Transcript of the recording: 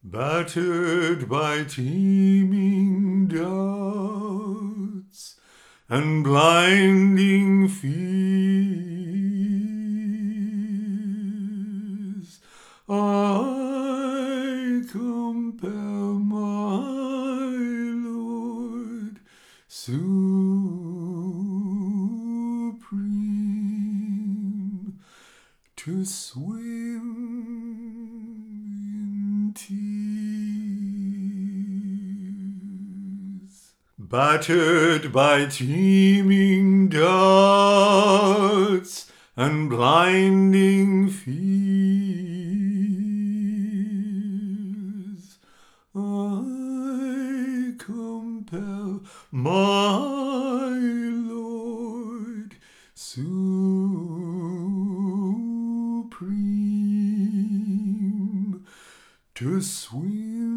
Battered by teeming doubts and blinding fears, I compel my Lord supreme to swim in tears. Battered by teeming doubts and blinding fears, I compel my Lord supreme to swim